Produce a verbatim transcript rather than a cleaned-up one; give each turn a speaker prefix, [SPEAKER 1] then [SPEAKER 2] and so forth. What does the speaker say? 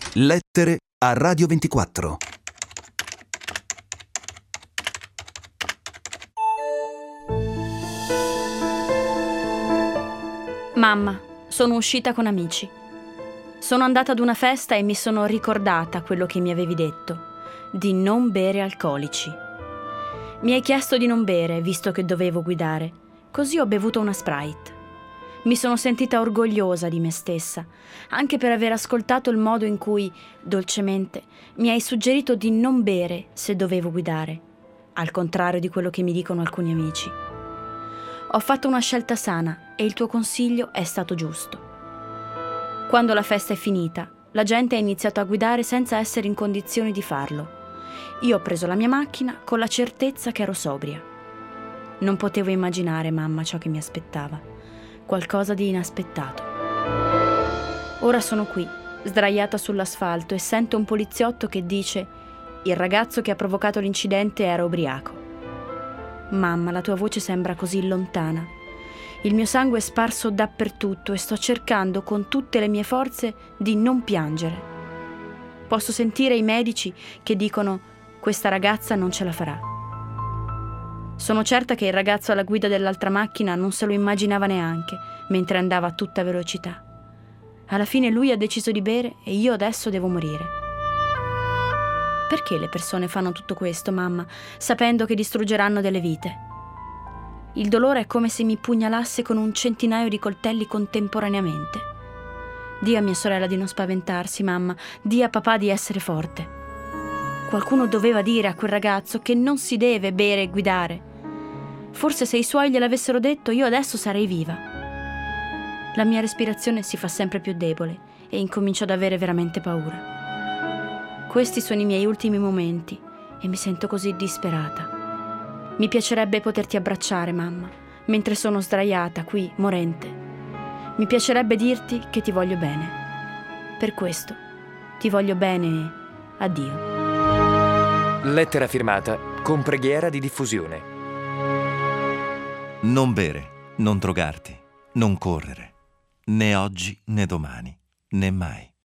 [SPEAKER 1] Lettere a Radio ventiquattro.
[SPEAKER 2] Mamma, sono uscita con amici. Sono andata ad una festa e mi sono ricordata quello che mi avevi detto, di non bere alcolici. Mi hai chiesto di non bere, visto che dovevo guidare, così ho bevuto una Sprite. Mi sono sentita orgogliosa di me stessa, anche per aver ascoltato il modo in cui, dolcemente, mi hai suggerito di non bere se dovevo guidare, al contrario di quello che mi dicono alcuni amici. Ho fatto una scelta sana e il tuo consiglio è stato giusto. Quando la festa è finita, la gente ha iniziato a guidare senza essere in condizioni di farlo. Io ho preso la mia macchina con la certezza che ero sobria. Non potevo immaginare, mamma, ciò che mi aspettava. Qualcosa di inaspettato. Ora sono qui, sdraiata sull'asfalto, e sento un poliziotto che dice: il ragazzo che ha provocato l'incidente era ubriaco. Mamma, la tua voce sembra così lontana. Il mio sangue è sparso dappertutto e sto cercando con tutte le mie forze di non piangere. Posso sentire i medici che dicono: questa ragazza non ce la farà. Sono certa che il ragazzo alla guida dell'altra macchina non se lo immaginava neanche, mentre andava a tutta velocità. Alla fine lui ha deciso di bere e io adesso devo morire. Perché le persone fanno tutto questo, mamma, sapendo che distruggeranno delle vite? Il dolore è come se mi pugnalasse con un centinaio di coltelli contemporaneamente. Dì a mia sorella di non spaventarsi, mamma, dì a papà di essere forte. Qualcuno doveva dire a quel ragazzo che non si deve bere e guidare. Forse se i suoi gliel'avessero detto, io adesso sarei viva. La mia respirazione si fa sempre più debole e incomincio ad avere veramente paura. Questi sono i miei ultimi momenti e mi sento così disperata. Mi piacerebbe poterti abbracciare, mamma, mentre sono sdraiata qui, morente. Mi piacerebbe dirti che ti voglio bene. Per questo ti voglio bene e addio.
[SPEAKER 3] Lettera firmata con preghiera di diffusione.
[SPEAKER 4] Non bere, non drogarti, non correre, né oggi né domani, né mai.